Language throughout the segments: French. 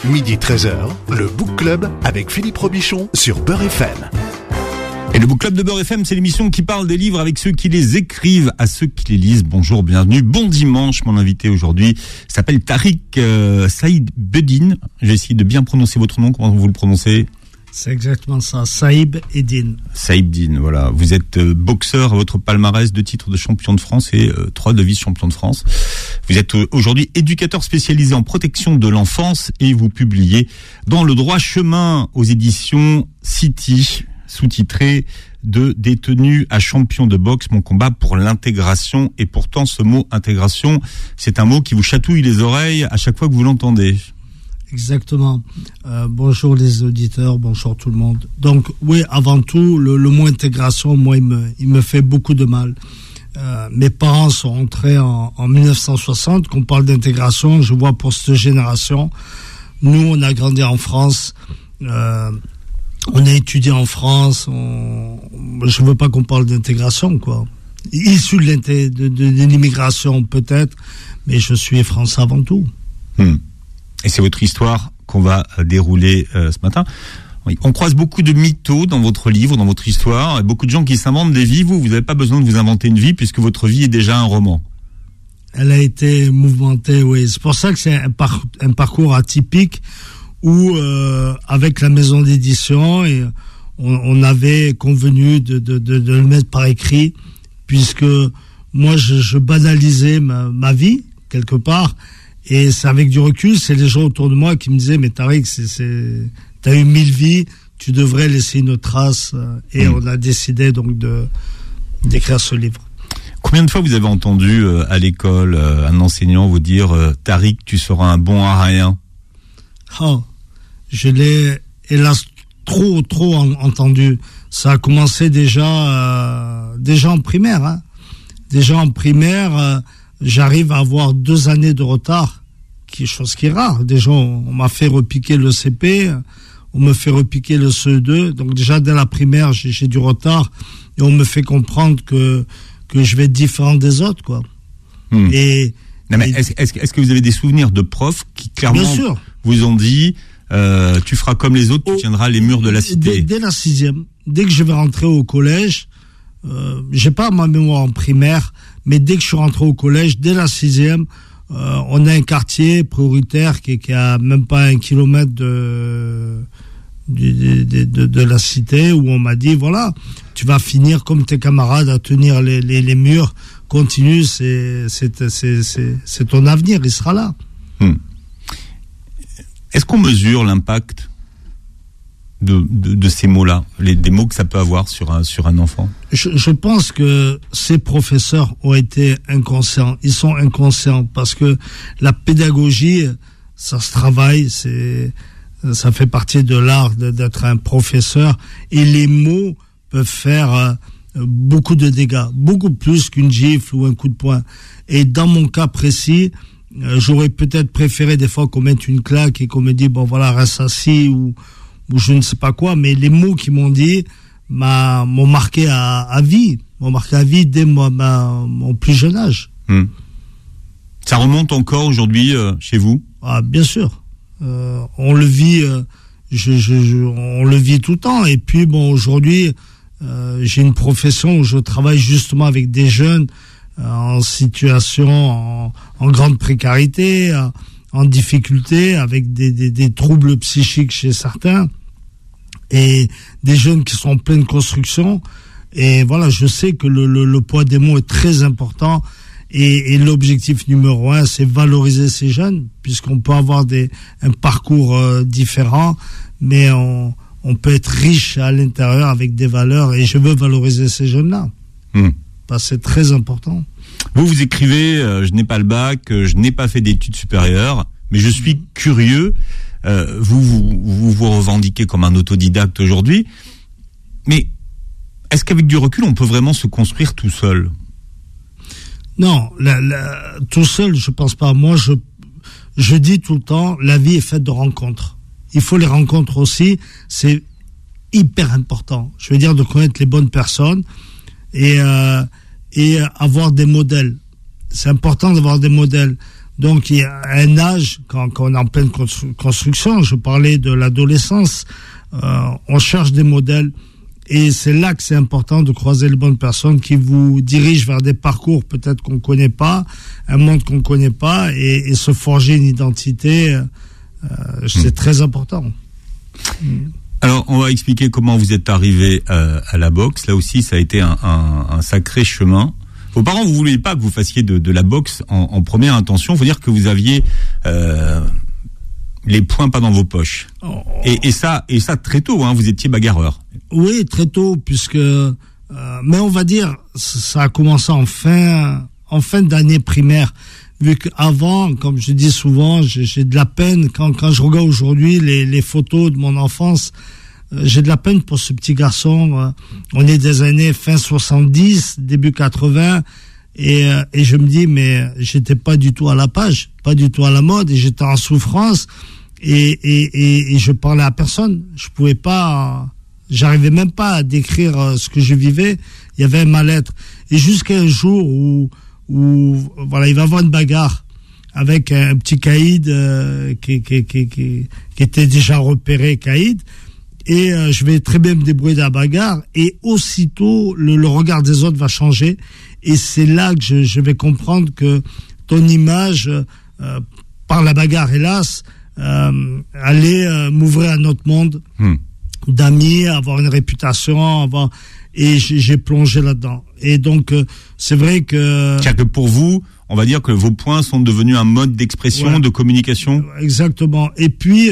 Midi 13h, le Book Club avec Philippe Robichon sur Beurre FM. Et le Book Club de Beurre FM, c'est l'émission qui parle des livres avec ceux qui les écrivent, à ceux qui les lisent. Bonjour, bienvenue, bon dimanche. Mon invité aujourd'hui s'appelle Tariq Saïd Bedine. J'ai essayé de bien prononcer votre nom, comment vous le prononcez ? C'est exactement ça, Saïd Bedine. Saïd Bedine, voilà. Vous êtes boxeur à votre palmarès, 2 titres de champion de France et 3 de vice-champion de France. Vous êtes aujourd'hui éducateur spécialisé en protection de l'enfance et vous publiez dans Le Droit Chemin aux éditions City, sous-titré de détenu à champion de boxe, mon combat pour l'intégration. Et pourtant, ce mot intégration, c'est un mot qui vous chatouille les oreilles à chaque fois que vous l'entendez. Exactement. Bonjour les auditeurs, bonjour tout le monde. Donc oui, avant tout, le mot intégration, moi, il me fait beaucoup de mal. Mes parents sont rentrés en 1960. Qu'on parle d'intégration, je vois pour cette génération, nous, on a grandi en France, on a étudié en France. Je veux pas qu'on parle d'intégration, quoi. Issu de l'immigration peut-être, mais je suis français avant tout. Et c'est votre histoire qu'on va dérouler ce matin. Oui. On croise beaucoup de mythos dans votre livre, dans votre histoire, et beaucoup de gens qui s'inventent des vies. Vous n'avez pas besoin de vous inventer une vie puisque votre vie est déjà un roman. Elle a été mouvementée, oui. C'est pour ça que c'est un parcours atypique où, avec la maison d'édition, et on avait convenu de le mettre par écrit, puisque moi, je banalisais ma vie, quelque part. Et c'est avec du recul, c'est les gens autour de moi qui me disaient, mais Tariq, t'as eu 1000 vies, tu devrais laisser une trace. Et on a décidé donc d'écrire ce livre. Combien de fois vous avez entendu à l'école un enseignant vous dire, Tariq, tu seras un bon à rien? Je l'ai, hélas, trop entendu. Ça a commencé déjà en primaire. Hein. Déjà en primaire, j'arrive à avoir 2 années de retard, chose qui est rare. Déjà, on m'a fait repiquer le CP, on me fait repiquer le CE2. Donc déjà, dès la primaire, j'ai du retard et on me fait comprendre que je vais être différent des autres, quoi. Est-ce que vous avez des souvenirs de profs qui clairement vous ont dit tu feras comme les autres, tu tiendras les murs de la cité? Dès la 6e, dès que je vais rentrer au collège, j'ai pas ma mémoire en primaire, mais dès que je suis rentré au collège, dès la 6e, on a un quartier prioritaire qui a même pas 1 kilomètre de la cité, où on m'a dit, voilà, tu vas finir comme tes camarades à tenir les murs, continue, c'est ton avenir, il sera là. Est-ce qu'on mesure l'impact de ces mots-là, des mots que ça peut avoir sur un enfant? Je pense que ces professeurs ont été inconscients. Ils sont inconscients parce que la pédagogie, ça se travaille, ça fait partie de l'art d'être un professeur, et les mots peuvent faire beaucoup de dégâts, beaucoup plus qu'une gifle ou un coup de poing. Et dans mon cas précis, j'aurais peut-être préféré des fois qu'on mette une claque et qu'on me dise, bon voilà, reste assis ou je ne sais pas quoi, mais les mots qu'ils m'ont dit m'ont marqué à vie. M'ont marqué à vie dès mon plus jeune âge. Ça remonte encore aujourd'hui chez vous? Bien sûr. On le vit, on le vit tout le temps. Et puis bon, aujourd'hui, j'ai une profession où je travaille justement avec des jeunes en situation, en grande précarité, en difficulté, avec des troubles psychiques chez certains, et des jeunes qui sont en pleine construction. Et voilà, je sais que le poids des mots est très important, et l'objectif numéro 1, c'est valoriser ces jeunes, puisqu'on peut avoir un parcours différent, mais on peut être riche à l'intérieur avec des valeurs, et je veux valoriser ces jeunes-là. Parce que c'est très important. Vous écrivez, je n'ai pas le bac, je n'ai pas fait d'études supérieures, mais je suis curieux. Vous revendiquez comme un autodidacte aujourd'hui, mais est-ce qu'avec du recul, on peut vraiment se construire tout seul? Non, tout seul, je pense pas. Moi, je dis tout le temps, la vie est faite de rencontres. Il faut les rencontres aussi, c'est hyper important. Je veux dire, de connaître les bonnes personnes et avoir des modèles. C'est important d'avoir des modèles. Donc il y a un âge, quand on est en pleine construction, je parlais de l'adolescence, on cherche des modèles. Et c'est là que c'est important de croiser les bonnes personnes qui vous dirigent vers des parcours peut-être qu'on connaît pas, un monde qu'on connaît pas, et se forger une identité, c'est très important. Alors, on va expliquer comment vous êtes arrivé à la boxe. Là aussi, ça a été un sacré chemin. Vos parents, vous ne vouliez pas que vous fassiez de la boxe en première intention. Il faut dire que vous aviez les poings pas dans vos poches. Et ça très tôt, hein, vous étiez bagarreur. Oui, très tôt, puisque... mais on va dire, ça a commencé en fin d'année primaire. Vu qu'avant, comme je dis souvent, j'ai de la peine, quand je regarde aujourd'hui les photos de mon enfance, j'ai de la peine pour ce petit garçon. On est des années fin 70, début 80, et je me dis, mais j'étais pas du tout à la page, pas du tout à la mode, et j'étais en souffrance, et je parlais à personne. Je pouvais pas, j'arrivais même pas à décrire ce que je vivais. Il y avait un mal-être. Et jusqu'à un jour où voilà, il va y avoir une bagarre avec un petit caïd qui était déjà repéré caïd, et je vais très bien me débrouiller de la bagarre, et aussitôt le regard des autres va changer, et c'est là que je vais comprendre que ton image par la bagarre, hélas, allait m'ouvrir à notre monde d'amis, avoir une réputation, et j'ai plongé là-dedans. Et donc, c'est vrai que... C'est-à-dire que pour vous, on va dire que vos points sont devenus un mode d'expression, de communication. Exactement. Et puis,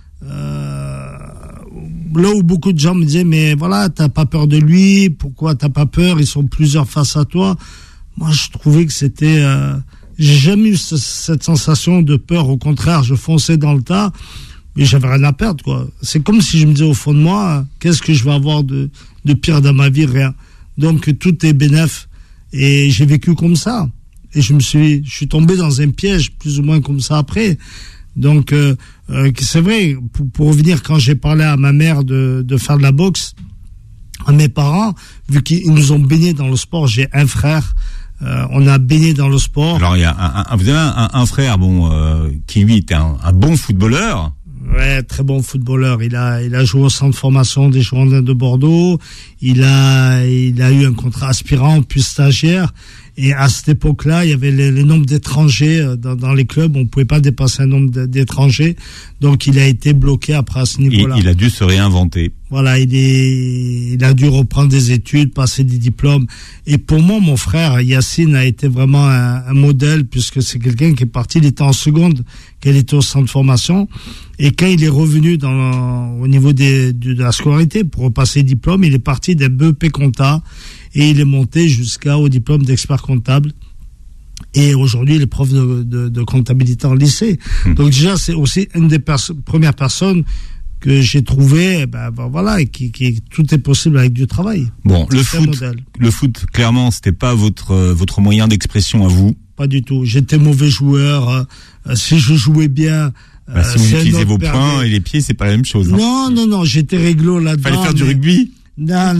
là où beaucoup de gens me disaient, mais voilà, t'as pas peur de lui, pourquoi t'as pas peur, ils sont plusieurs face à toi. Moi, je trouvais que c'était... j'ai jamais eu cette sensation de peur, au contraire, je fonçais dans le tas, mais j'avais rien à perdre, quoi. C'est comme si je me disais au fond de moi, qu'est-ce que je vais avoir de pire dans ma vie? Rien. Donc tout est bénef, et j'ai vécu comme ça, et je suis tombé dans un piège plus ou moins comme ça après. Donc c'est vrai, pour revenir, quand j'ai parlé à ma mère de faire de la boxe, à mes parents, vu qu'ils nous ont baignés dans le sport, j'ai un frère, on a baigné dans le sport. Alors il y a vous avez un frère, qui lui était un bon footballeur. Ouais, très bon footballeur. Il a joué au centre de formation des Girondins de Bordeaux. Il a eu un contrat aspirant puis stagiaire. Et à cette époque-là, il y avait les nombres d'étrangers dans les clubs. On pouvait pas dépasser un nombre d'étrangers. Donc, il a été bloqué après à ce niveau-là. Il a dû se réinventer. Voilà, il a dû reprendre des études, passer des diplômes. Et pour moi, mon frère Yacine a été vraiment un modèle, puisque c'est quelqu'un qui est parti, il était en seconde, qu'il était au centre de formation. Et quand il est revenu au niveau de la scolarité pour repasser le diplôme, il est parti d'un BEP compta, et il est monté jusqu'au diplôme d'expert comptable. Et aujourd'hui, il est prof de comptabilité en lycée. Donc déjà, c'est aussi une des premières personnes que j'ai trouvé, voilà, qui tout est possible avec du travail. Bon, le foot, clairement, c'était pas votre moyen d'expression à vous. Pas du tout. J'étais mauvais joueur. Si je jouais bien, si vous utilisez vos poings et les pieds, c'est pas la même chose. Hein. Non, j'étais réglo là-dedans. Fallait faire du rugby. Non.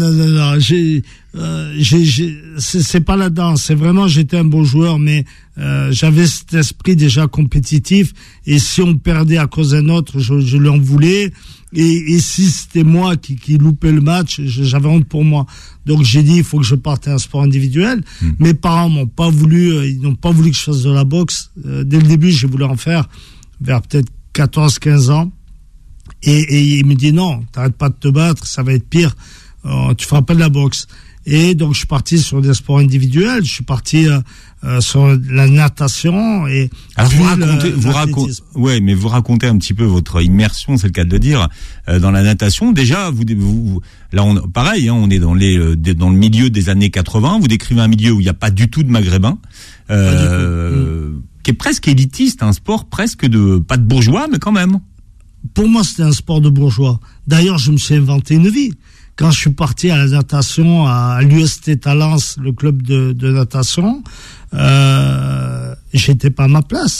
C'est pas là-dedans. C'est vraiment, j'étais un bon joueur, mais j'avais cet esprit déjà compétitif. Et si on perdait à cause d'un autre, je l'en voulais. Et si c'était moi qui loupais le match, j'avais honte pour moi. Donc j'ai dit, il faut que je parte à un sport individuel. Mes parents ils n'ont pas voulu que je fasse de la boxe. Dès le début, j'ai voulu en faire vers peut-être 14-15 ans. Et il me dit non, t'arrêtes pas de te battre, ça va être pire. Tu feras pas de la boxe. Et donc je suis parti sur des sports individuels. Je suis parti sur la natation et. Alors vous racontez un petit peu votre immersion, c'est le cas de le dire, dans la natation. Déjà, là pareil, hein, on est dans le milieu des années 80. Vous décrivez un milieu où il n'y a pas du tout de Maghrébins, qui est presque élitiste, un sport presque pas de bourgeois, mais quand même. Pour moi, c'était un sport de bourgeois. D'ailleurs, je me suis inventé une vie. Quand je suis parti à la natation à l'UST Talence, le club de natation, j'étais pas à ma place.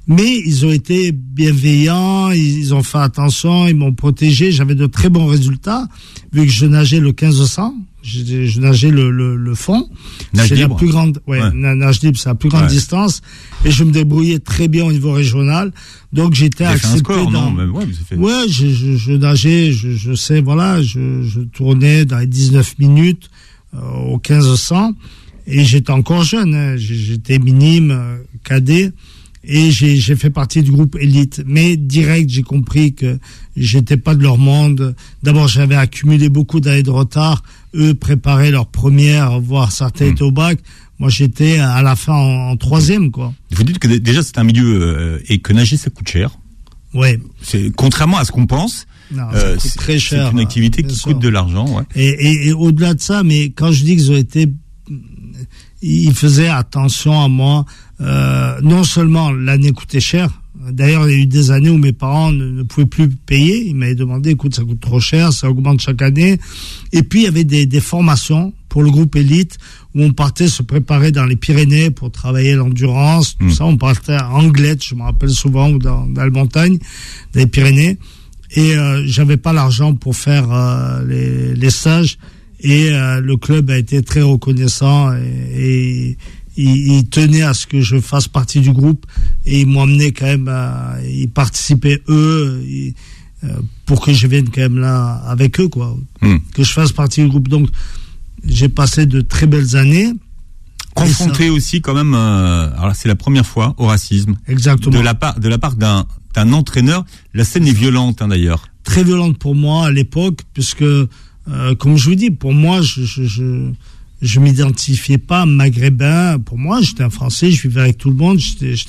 Mais ils ont été bienveillants, ils ont fait attention, ils m'ont protégé. J'avais de très bons résultats, vu que je nageais le 1500. Je nageais le fond. Nage c'est libre. la plus grande, nage libre, c'est la plus grande distance. Et je me débrouillais très bien au niveau régional. Donc j'étais accepté score, dans. Je nageais, je sais, voilà, je tournais dans les 19 minutes au 1500. Et j'étais encore jeune, hein. J'étais minime, cadet. Et j'ai fait partie du groupe élite. Mais direct, j'ai compris que j'étais pas de leur monde. D'abord, j'avais accumulé beaucoup d'années de retard. Eux préparaient leur première, voire certains étaient au bac. Moi, j'étais à la fin en troisième, quoi. Vous dites que déjà, c'est un milieu, et que nager, ça coûte cher. Ouais. C'est, contrairement à ce qu'on pense. Non, ça coûte très cher. C'est une activité qui coûte de l'argent, ouais. Et au-delà de ça, mais quand je dis qu'ils ont été, ils faisaient attention à moi. Non seulement l'année coûtait cher. D'ailleurs, il y a eu des années où mes parents ne pouvaient plus payer. Ils m'avaient demandé, écoute, ça coûte trop cher, ça augmente chaque année. Et puis, il y avait des formations pour le groupe élite où on partait se préparer dans les Pyrénées pour travailler l'endurance, tout ça. On partait à Anglette, je me rappelle souvent, ou dans les montagnes, dans les Pyrénées. Et j'avais pas l'argent pour faire les stages. Et le club a été très reconnaissant et ils tenaient à ce que je fasse partie du groupe et ils m'ont amené quand même ils participaient eux pour que je vienne quand même là avec eux, quoi. Que je fasse partie du groupe. Donc j'ai passé de très belles années. Confronté aussi quand même, alors c'est la première fois au racisme. Exactement. De la part d'un entraîneur. La scène est violente, hein, d'ailleurs. Très violente pour moi à l'époque, puisque comme je vous dis, pour moi, je m'identifiais pas maghrébin. Pour moi, j'étais un Français, je vivais avec tout le monde.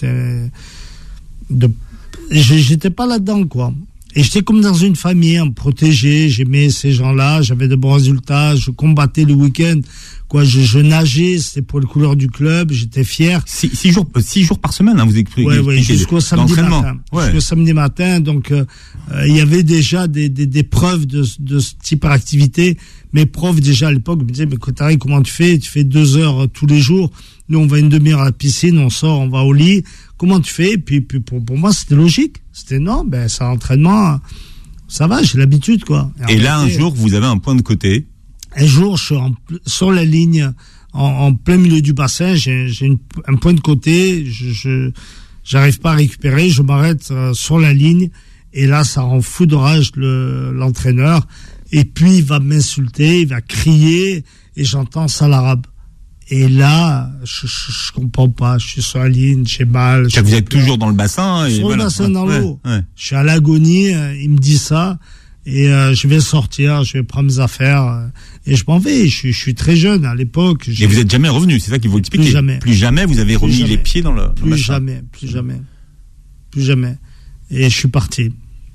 J'étais pas là-dedans, quoi. Et j'étais comme dans une famille, protégé. J'aimais ces gens-là. J'avais de bons résultats. Je combattais le week-end. Quoi, je nageais. C'était pour les couleurs du club. J'étais fier. 6 jours par semaine, hein, vous expliquez. Ouais, jusqu'au samedi matin. Ouais. Jusqu'au samedi matin. Donc, il y avait déjà des preuves de ce type d'activité. Mes profs, déjà, à l'époque, me disaient, mais Kotari, comment tu fais? Tu fais 2 heures tous les jours. Nous, on va une demi-heure à la piscine, on sort, on va au lit. Comment tu fais? Puis pour moi, c'était logique. C'était non, c'est un entraînement. Ça va, j'ai l'habitude, quoi. Et là, un jour, vous avez un point de côté. Un jour, je suis sur la ligne, en plein milieu du bassin, j'ai un point de côté, j'arrive pas à récupérer, je m'arrête sur la ligne, et là, ça rend fou de rage l'entraîneur. Et puis, il va m'insulter, il va crier, et j'entends ça l'arabe. Et là, je comprends pas, je suis sur la ligne, j'ai mal. Vous êtes toujours dans le bassin. Et sur le bassin, dans l'eau. Ouais. Je suis à l'agonie, il me dit ça, et je vais sortir, je vais prendre mes affaires, et je m'en vais. Je suis très jeune à l'époque. Et vous n'êtes jamais revenu, c'est ça qu'il faut expliquer. Plus jamais vous avez remis les pieds dans le bassin. Plus jamais. Et je suis parti.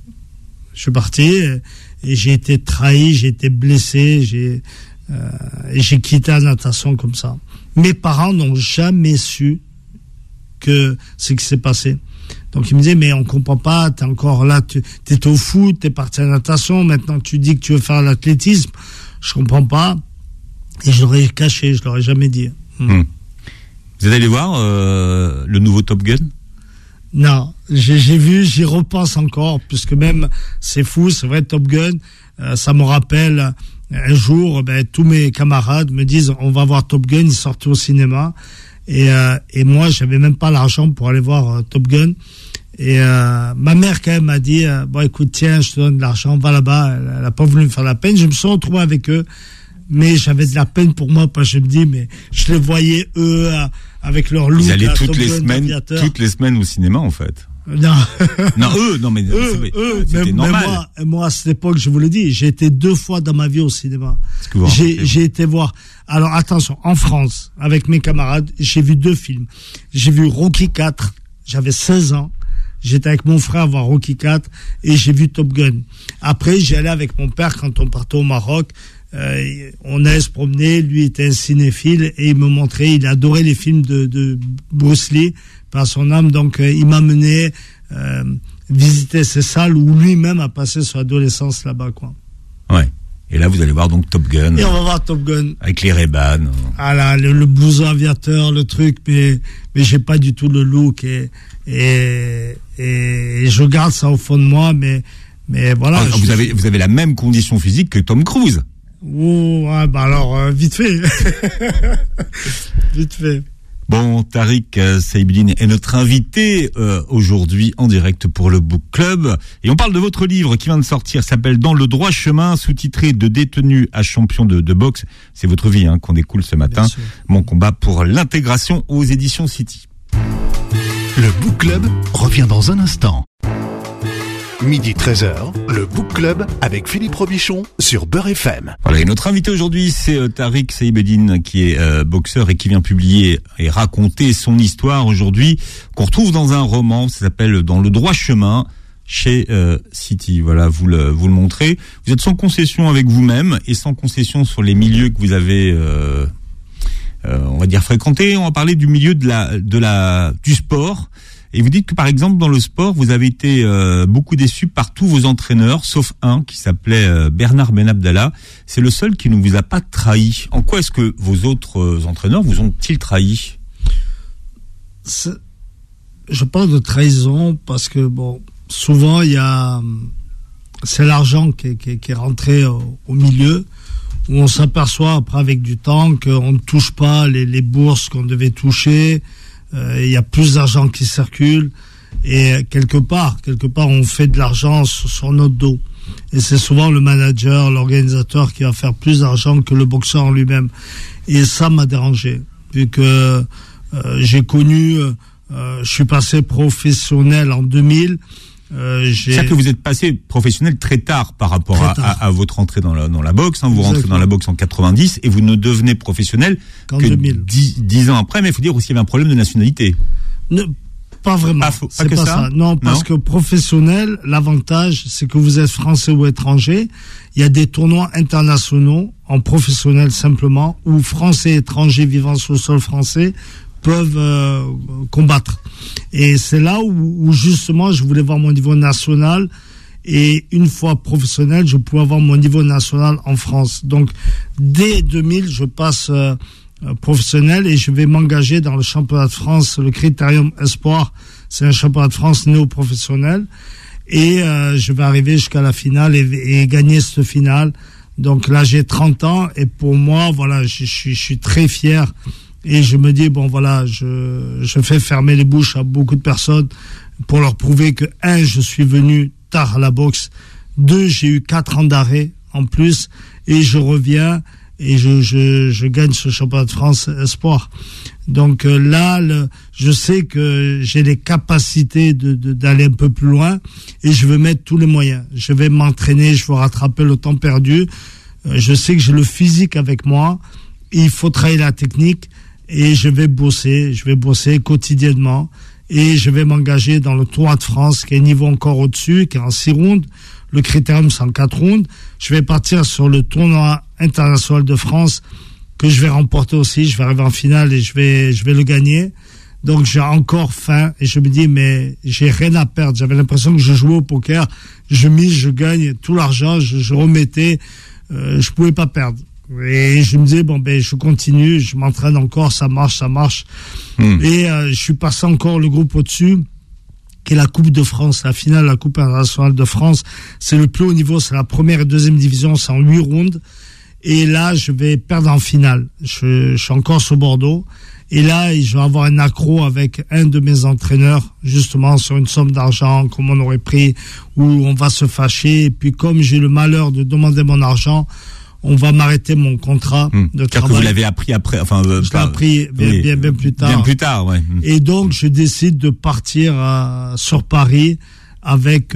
Et j'ai été trahi, j'ai été blessé, et j'ai quitté la natation comme ça. Mes parents n'ont jamais su que ce qui s'est passé. Donc ils me disaient, mais on comprend pas, t'es encore là, t'es au foot, t'es parti à la natation, maintenant tu dis que tu veux faire l'athlétisme. Je comprends pas. Et je l'aurais caché, je l'aurais jamais dit. Vous êtes allé voir le nouveau Top Gun? Non, j'ai vu, j'y repense encore, puisque même, c'est fou, c'est vrai, Top Gun, ça me rappelle un jour, tous mes camarades me disent, on va voir Top Gun, ils sortent au cinéma, et moi, j'avais même pas l'argent pour aller voir Top Gun, et ma mère, quand même, m'a dit, bon, écoute, tiens, je te donne de l'argent, va là-bas, elle a pas voulu me faire la peine, je me suis retrouvé avec eux, mais j'avais de la peine pour moi, parce que je me dis, mais je les voyais, eux, avec leur look. Ils allaient toutes les semaines au cinéma, en fait. Non. mais c'était normal. Moi, à cette époque, je vous le dis, j'ai été 2 fois dans ma vie au cinéma. J'ai été voir. Alors, attention, en France, avec mes camarades, j'ai vu 2 films. J'ai vu Rocky 4, j'avais 16 ans. J'étais avec mon frère voir Rocky 4 et j'ai vu Top Gun. Après, j'y allais avec mon père quand on partait au Maroc. On allait se promener, lui était un cinéphile et il me montrait, il adorait les films de Bruce Lee par son âme, donc il m'a mené visiter ces salles où lui-même a passé son adolescence là-bas, quoi. Ouais. Et là, vous allez voir donc Top Gun. Et on va voir Top Gun. Avec les Ray-Ban. Ah là, le blouson aviateur, le truc, mais j'ai pas du tout le look et je garde ça au fond de moi, mais voilà. Vous avez la même condition physique que Tom Cruise. Oh, ouais, bah alors, vite fait. Vite fait. Bon, Tariq Saïbline est notre invité aujourd'hui en direct pour le Book Club. Et on parle de votre livre qui vient de sortir, s'appelle Dans le droit chemin, sous-titré De détenu à champion de boxe. C'est votre vie qu'on découle ce matin. Mon combat pour l'intégration aux éditions City. Le Book Club revient dans un instant. Midi 13h, le Book Club avec Philippe Robichon sur Beurre FM. Voilà, et notre invité aujourd'hui, c'est Tariq Saïbline, qui est boxeur et qui vient publier et raconter son histoire aujourd'hui, qu'on retrouve dans un roman, ça s'appelle Dans le droit chemin, chez City. Voilà, vous le montrez. Vous êtes sans concession avec vous-même et sans concession sur les milieux que vous avez, on va dire, fréquentés. On va parler du milieu du sport. Et vous dites que, par exemple, dans le sport, vous avez été beaucoup déçu par tous vos entraîneurs, sauf un qui s'appelait Bernard Benabdallah. C'est le seul qui ne vous a pas trahi. En quoi est-ce que vos autres entraîneurs vous ont-ils trahi ? Je parle de trahison parce que, souvent, c'est l'argent qui est rentré au milieu, où on s'aperçoit après avec du temps qu'on ne touche pas les bourses qu'on devait toucher. Il y a plus d'argent qui circule et quelque part on fait de l'argent sur notre dos et c'est souvent le manager, l'organisateur qui va faire plus d'argent que le boxeur en lui-même, et ça m'a dérangé vu que j'ai connu, je suis passé professionnel en 2000. C'est-à-dire que vous êtes passé professionnel très tard par rapport à votre entrée dans la boxe. Vous Exactement. rentrez dans la boxe en 90 et vous ne devenez professionnel qu'en que 2000. 10 ans après. Mais il faut dire aussi qu'il y avait un problème de nationalité. Pas vraiment. Pas que ça. Non, parce que professionnel, l'avantage, c'est que vous êtes français ou étranger. Il y a des tournois internationaux en professionnel simplement, où français et étrangers vivant sur le sol français peuvent combattre. Et c'est là où justement je voulais voir mon niveau national, et une fois professionnel, je pouvais avoir mon niveau national en France. Donc dès 2000, je passe professionnel et je vais m'engager dans le championnat de France, le Critérium Espoir. C'est un championnat de France néo-professionnel, et je vais arriver jusqu'à la finale et gagner cette finale. Donc là, j'ai 30 ans et pour moi, voilà, je suis très fier. Et je me dis, je fais fermer les bouches à beaucoup de personnes pour leur prouver que, 1, je suis venu tard à la boxe, 2, j'ai eu 4 ans d'arrêt en plus, et je reviens et je gagne ce championnat de France Espoir. Donc là, je sais que j'ai les capacités d'aller un peu plus loin, et je veux mettre tous les moyens. Je vais m'entraîner, je veux rattraper le temps perdu. Je sais que j'ai le physique avec moi, il faut travailler la technique. Et je vais bosser quotidiennement, et je vais m'engager dans le Tour de France, qui est un niveau encore au-dessus, qui est en 6 rounds. Le Critérium, c'est en 4 rounds. Je vais partir sur le tournoi international de France, que je vais remporter aussi. Je vais arriver en finale et je vais le gagner. Donc j'ai encore faim, et je me dis, mais j'ai rien à perdre. J'avais l'impression que je jouais au poker. Je mise, je gagne tout l'argent, je remettais, je pouvais pas perdre. Et je me disais, je continue, je m'entraîne encore, ça marche. Et je suis passé encore le groupe au-dessus, qui est la Coupe de France, la finale de la Coupe internationale de France. C'est le plus haut niveau, c'est la première et deuxième division, c'est en 8 rounds. Et là, je vais perdre en finale. Je suis encore sur Bordeaux. Et là, je vais avoir un accro avec un de mes entraîneurs, justement, sur une somme d'argent, comme on aurait pris, où on va se fâcher. Et puis, comme j'ai le malheur de demander mon argent, on va m'arrêter mon contrat de travail. Que vous l'avez appris après, je l'ai appris bien plus tard. Bien plus tard, ouais. Et donc, je décide de partir sur Paris avec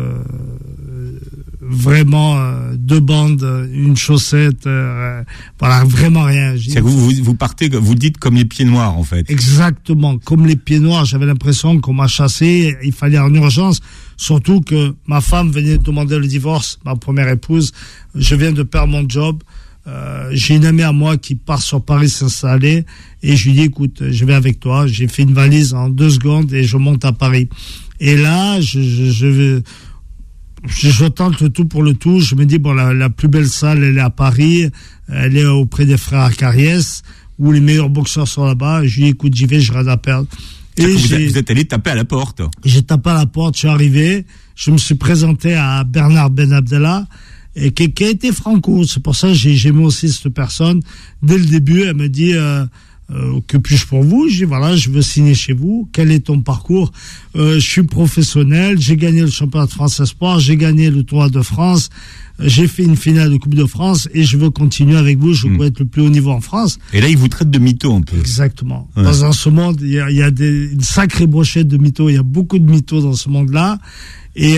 vraiment 2 bandes, une chaussette, vraiment rien. C'est que vous partez, vous dites comme les pieds noirs, en fait. Exactement, comme les pieds noirs. J'avais l'impression qu'on m'a chassé, il fallait en urgence. Surtout que ma femme venait de demander le divorce, ma première épouse. Je viens de perdre mon job. J'ai une amie à moi qui part sur Paris s'installer, et je lui dis, écoute, je vais avec toi. J'ai fait une valise en 2 secondes et je monte à Paris. Et là, je tente le tout pour le tout. Je me dis, bon, la plus belle salle, elle est à Paris. Elle est auprès des frères Acariès, où les meilleurs boxeurs sont là-bas. Je lui dis, écoute, j'y vais, j'ai rien à perdre. Et vous êtes allé taper à la porte. J'ai tapé à la porte, je suis arrivé. Je me suis présenté à Bernard Ben Abdallah, et qui a été franco. C'est pour ça que j'ai aimé aussi cette personne. Dès le début, elle me dit, que puis-je pour vous? Je dis, voilà, je veux signer chez vous. Quel est ton parcours? Je suis professionnel, j'ai gagné le championnat de France Espoir, j'ai gagné le Tour de France, j'ai fait une finale de Coupe de France et je veux continuer avec vous, je veux être le plus haut niveau en France. Et là, il vous traite de mytho un peu. Exactement. Ouais. Dans ce monde, il y a une sacrée brochette de mythos, il y a beaucoup de mythos dans ce monde-là. Et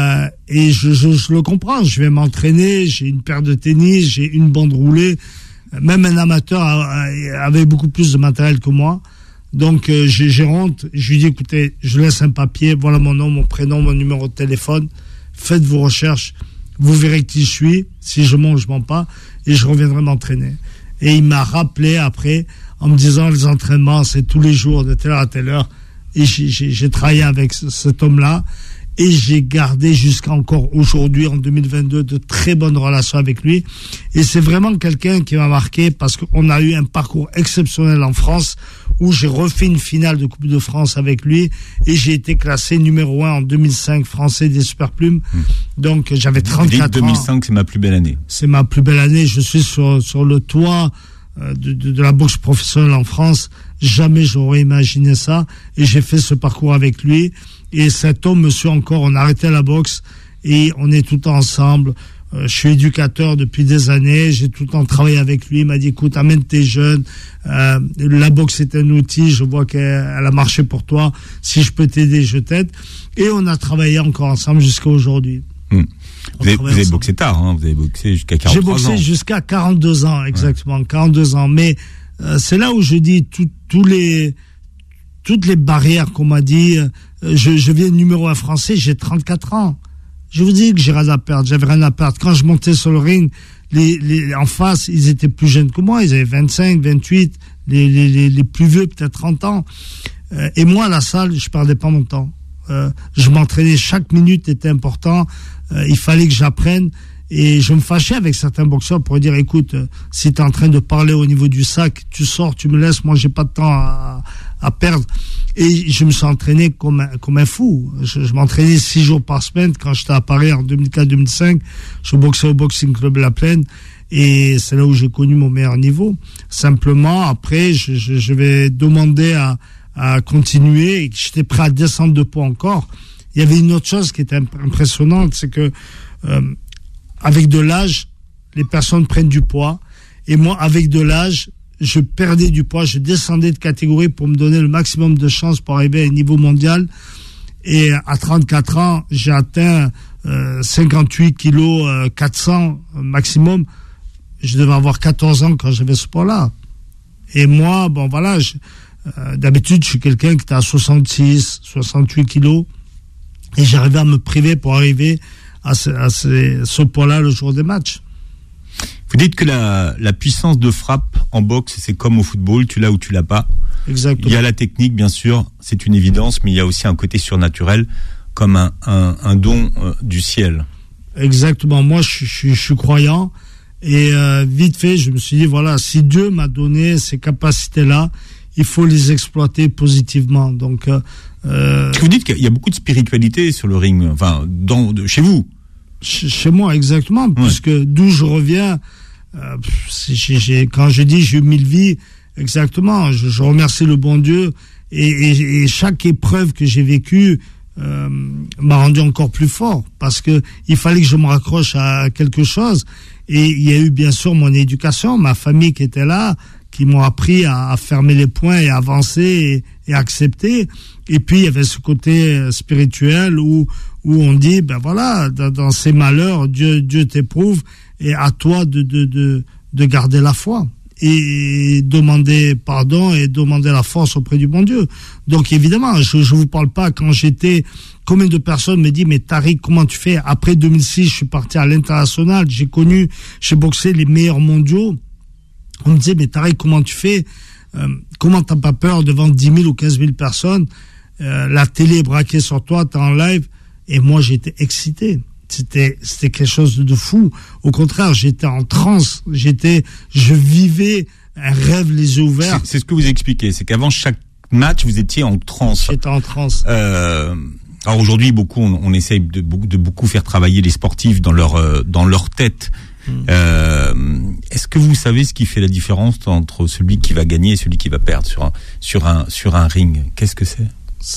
je le comprends, je vais m'entraîner, j'ai une paire de tennis, j'ai une bande roulée. Même un amateur avait beaucoup plus de matériel que moi. Donc, j'ai honte. Je lui dis, écoutez, je laisse un papier, voilà mon nom, mon prénom, mon numéro de téléphone. Faites vos recherches. Vous verrez qui je suis. Si je mens, je mens pas. Et je reviendrai m'entraîner. Et il m'a rappelé après, en me disant, les entraînements, c'est tous les jours, de telle heure à telle heure. Et j'ai travaillé avec cet homme-là. Et j'ai gardé jusqu'à encore aujourd'hui, en 2022, de très bonnes relations avec lui. Et c'est vraiment quelqu'un qui m'a marqué parce qu'on a eu un parcours exceptionnel en France où j'ai refait une finale de Coupe de France avec lui et j'ai été classé numéro 1 en 2005 français des Superplumes. Donc j'avais 34 ans. 2005, c'est ma plus belle année. C'est ma plus belle année. Je suis sur le toit de la boxe professionnelle en France. Jamais j'aurais imaginé ça. Et j'ai fait ce parcours avec lui. Et cet homme me suit encore. On a arrêté la boxe et on est tout le temps ensemble. Je suis éducateur depuis des années. J'ai tout le temps travaillé avec lui. Il m'a dit, écoute, amène tes jeunes. La boxe est un outil. Je vois qu'elle a marché pour toi. Si je peux t'aider, je t'aide. Et on a travaillé encore ensemble jusqu'à aujourd'hui. Vous avez boxé tard, hein. Vous avez boxé jusqu'à 43 ans. J'ai boxé jusqu'à 42 ans, exactement. Ouais. 42 ans. Mais c'est là où je dis toutes les barrières qu'on m'a dit. Je viens numéro 1 français, j'ai 34 ans. Je vous dis que j'ai rien à perdre, j'avais rien à perdre. Quand je montais sur le ring, les en face, ils étaient plus jeunes que moi, ils avaient 25, 28, les plus vieux, peut-être 30 ans. Et moi, à la salle, je perdais pas mon temps. Je m'entraînais, chaque minute était important, il fallait que j'apprenne. Et je me fâchais avec certains boxeurs pour dire, écoute, si tu es en train de parler au niveau du sac, tu sors, tu me laisses, moi j'ai pas de temps à perdre. Et je me suis entraîné comme un fou. Je m'entraînais 6 jours par semaine. Quand j'étais à Paris en 2004-2005, je boxais au Boxing Club La Plaine. Et c'est là où j'ai connu mon meilleur niveau. Simplement, après, je vais demander à continuer. Et j'étais prêt à descendre de poids encore. Il y avait une autre chose qui était impressionnante, c'est que avec de l'âge, les personnes prennent du poids. Et moi, avec de l'âge, je perdais du poids, je descendais de catégorie pour me donner le maximum de chances pour arriver à un niveau mondial. Et à 34 ans, j'ai atteint 58 kilos 400 maximum. Je devais avoir 14 ans quand j'avais ce poids-là. Et moi, bon voilà, d'habitude, je suis quelqu'un qui était à 66, 68 kilos. Et j'arrivais à me priver pour arriver à ce poids-là le jour des matchs. Vous dites que la puissance de frappe en boxe, c'est comme au football, tu l'as ou tu l'as pas. Exactement. Il y a la technique, bien sûr, c'est une évidence, mais il y a aussi un côté surnaturel, comme un don du ciel. Exactement. Moi, je suis croyant. Et vite fait, je me suis dit, voilà, si Dieu m'a donné ces capacités-là, il faut les exploiter positivement. Donc, vous dites qu'il y a beaucoup de spiritualité sur le ring, enfin, chez vous. Chez moi, exactement, ouais. Puisque d'où je reviens, quand je dis j'ai eu 1000 vies, exactement, je remercie le bon Dieu et chaque épreuve que j'ai vécue m'a rendu encore plus fort parce que il fallait que je me raccroche à quelque chose et il y a eu bien sûr mon éducation, ma famille qui était là, qui m'ont appris à fermer les poings et avancer et accepter. Et puis il y avait ce côté spirituel où on dit ben voilà, dans ces malheurs Dieu t'éprouve et à toi de garder la foi et demander pardon et demander la force auprès du bon Dieu. Donc évidemment, je vous parle pas quand j'étais, combien de personnes me disent mais Tariq, comment tu fais? Après 2006, je suis parti à l'international, j'ai boxé les meilleurs mondiaux. On me disait mais Tariq, comment tu fais? Comment t'as pas peur devant 10 000 ou 15 000 personnes? La télé est braquée sur toi, t'es en live. Et moi, j'étais excité. c'était quelque chose de fou. Au contraire, j'étais en transe. Je vivais un rêve les yeux ouverts. C'est ce que vous expliquez. C'est qu'avant chaque match, vous étiez en transe. J'étais en transe. Alors aujourd'hui, on essaye de beaucoup faire travailler les sportifs dans leur tête. Est-ce que vous savez ce qui fait la différence entre celui qui va gagner et celui qui va perdre sur un ring? Qu'est-ce que c'est?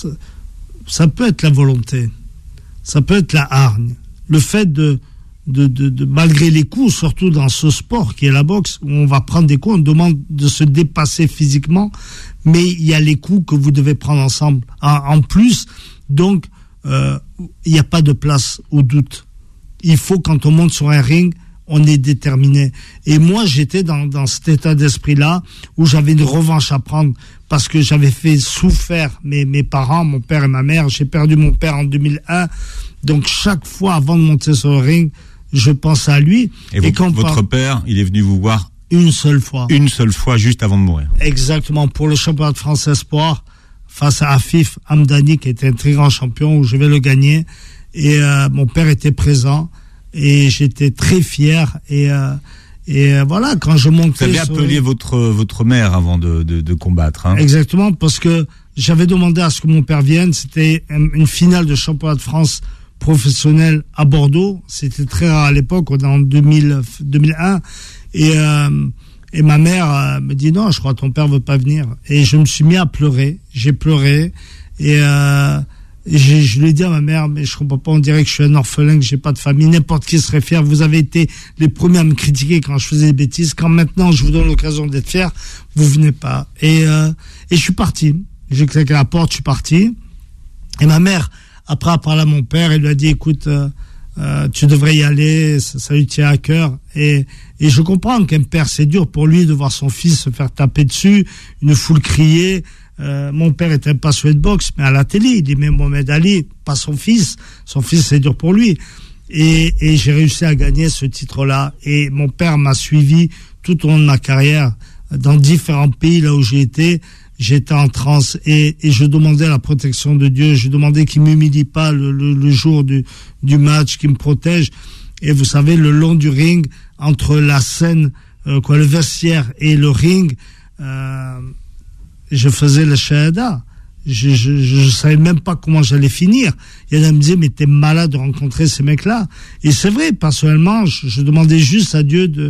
Ça peut être la volonté. Ça peut être la hargne. Le fait de malgré les coups, surtout dans ce sport qui est la boxe, où on va prendre des coups, on demande de se dépasser physiquement, mais il y a les coups que vous devez prendre ensemble. En plus, donc, il n'y a pas de place au doute. Il faut, quand on monte sur un ring, on est déterminé. Et moi, j'étais dans cet état d'esprit-là, où j'avais une revanche à prendre, parce que j'avais fait souffrir mes parents, mon père et ma mère. J'ai perdu mon père en 2001. Donc, chaque fois, avant de monter sur le ring, je pense à lui. Et votre père, il est venu vous voir une seule fois. Une seule fois, juste avant de mourir. Exactement. Pour le championnat de France Espoir, face à Afif Hamdani, qui était un très grand champion, où je vais le gagner. Et mon père était présent. Et j'étais très fier. Et voilà, quand je montais... Vous avez appelé votre mère avant de combattre. Hein. Exactement, parce que j'avais demandé à ce que mon père vienne. C'était une finale de championnat de France professionnel à Bordeaux. C'était très rare à l'époque, on est en 2001. Et ma mère me dit non, je crois que ton père veut pas venir. Et je me suis mis à pleurer. J'ai pleuré. Et je lui ai dit à ma mère, mais je comprends pas, on dirait que je suis un orphelin, que j'ai pas de famille. N'importe qui serait fier. Vous avez été les premiers à me critiquer quand je faisais des bêtises. Quand maintenant je vous donne l'occasion d'être fier, vous venez pas. Et je suis parti. J'ai claqué la porte, je suis parti. Et ma mère, après a parlé à mon père, elle lui a dit, écoute, tu devrais y aller, ça lui tient à cœur. Et je comprends qu'un père, c'est dur pour lui de voir son fils se faire taper dessus, une foule crier. Mon père était un passionné de boxe, mais à la télé, il aimait Mohamed Ali, pas son fils. Son fils, c'est dur pour lui. Et j'ai réussi à gagner ce titre-là. Et mon père m'a suivi tout au long de ma carrière, dans différents pays là où j'ai été. J'étais en transe et je demandais la protection de Dieu. Je demandais qu'il m'humilie pas le jour du match, qu'il me protège. Et vous savez, le long du ring, entre la scène, le vestiaire et le ring, je faisais le shahada. Je savais même pas comment j'allais finir. Il y en a qui me disaient, mais t'es malade de rencontrer ces mecs-là. Et c'est vrai, personnellement, je demandais juste à Dieu de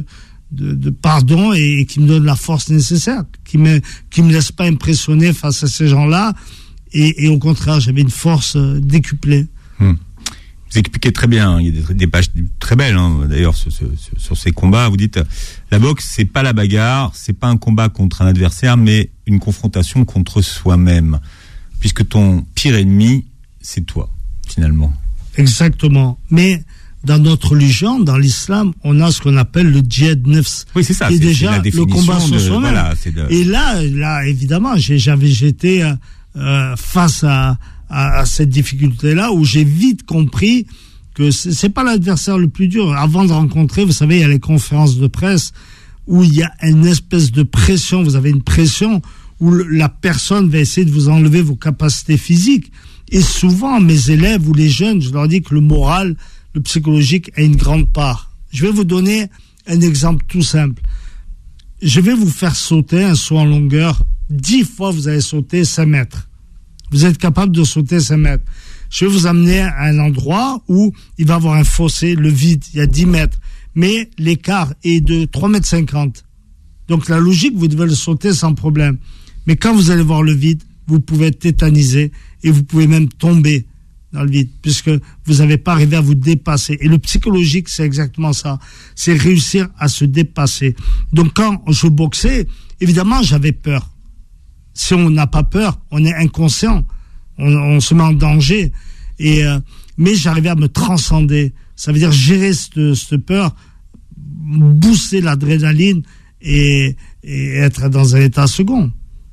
pardon et qui me donne la force nécessaire, qui me laisse pas impressionner face à ces gens-là, et au contraire, j'avais une force décuplée. Vous expliquez très bien, il y a des pages très belles, hein, d'ailleurs, sur ces combats. Vous dites, la boxe, c'est pas la bagarre, c'est pas un combat contre un adversaire, mais une confrontation contre soi-même, puisque ton pire ennemi, c'est toi, finalement. Exactement. Mais dans notre religion, dans l'islam, on a ce qu'on appelle le djihad nefs. Oui, c'est ça. C'est déjà le combat sur soi-même. Voilà, Et là, évidemment, j'étais face à cette difficulté-là, où j'ai vite compris que c'est pas l'adversaire le plus dur. Avant de rencontrer, vous savez, il y a les conférences de presse où il y a une espèce de pression. Vous avez une pression où la personne va essayer de vous enlever vos capacités physiques. Et souvent, mes élèves ou les jeunes, je leur dis que le moral, le psychologique a une grande part. Je vais vous donner un exemple tout simple. Je vais vous faire sauter un saut en longueur. 10 fois, vous allez sauter 5 mètres. Vous êtes capable de sauter 5 mètres. Je vais vous amener à un endroit où il va y avoir un fossé, le vide, il y a 10 mètres. Mais l'écart est de 3,50 mètres. Donc la logique, vous devez le sauter sans problème. Mais quand vous allez voir le vide, vous pouvez être tétanisé et vous pouvez même tomber dans le vide, puisque vous n'avez pas arrivé à vous dépasser. Et le psychologique, c'est exactement ça. C'est réussir à se dépasser. Donc quand je boxais, évidemment, j'avais peur. Si on n'a pas peur, on est inconscient. On se met en danger. Mais j'arrivais à me transcender. Ça veut dire gérer cette peur, booster l'adrénaline et être dans un état second.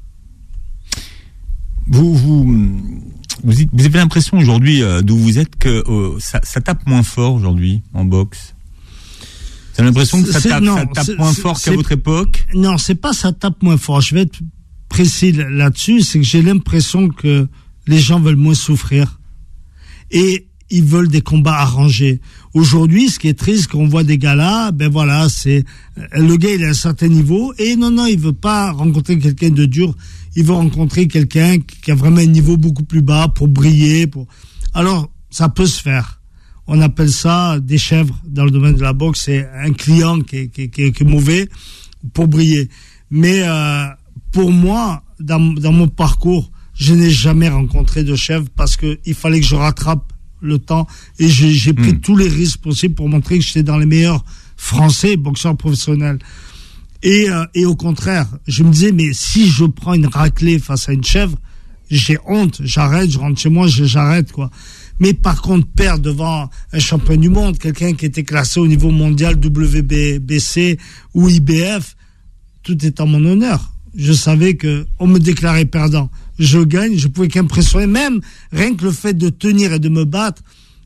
Vous avez l'impression aujourd'hui, d'où vous êtes, que ça tape moins fort aujourd'hui en boxe? Vous avez l'impression que ça tape moins fort qu'à votre époque? Non, c'est pas ça tape moins fort. Je vais être précis là-dessus. C'est que j'ai l'impression que les gens veulent moins souffrir. Et ils veulent des combats arrangés. Aujourd'hui, ce qui est triste, quand on voit des gars là, ben voilà, c'est le gars, il a un certain niveau et non, il veut pas rencontrer quelqu'un de dur. Il veut rencontrer quelqu'un qui a vraiment un niveau beaucoup plus bas pour briller. Alors, ça peut se faire. On appelle ça des chèvres dans le domaine de la boxe. C'est un client qui est mauvais pour briller. Mais pour moi, dans mon parcours, je n'ai jamais rencontré de chèvre parce que il fallait que je rattrape le temps et j'ai pris tous les risques possibles pour montrer que j'étais dans les meilleurs Français boxeurs professionnels. Et au contraire, je me disais, mais si je prends une raclée face à une chèvre, j'ai honte, j'arrête, je rentre chez moi, j'arrête, quoi. Mais par contre, perdre devant un champion du monde, quelqu'un qui était classé au niveau mondial WBC ou IBF, tout est en mon honneur. Je savais que on me déclarait perdant. Je gagne, je pouvais qu'impressionner. Même rien que le fait de tenir et de me battre,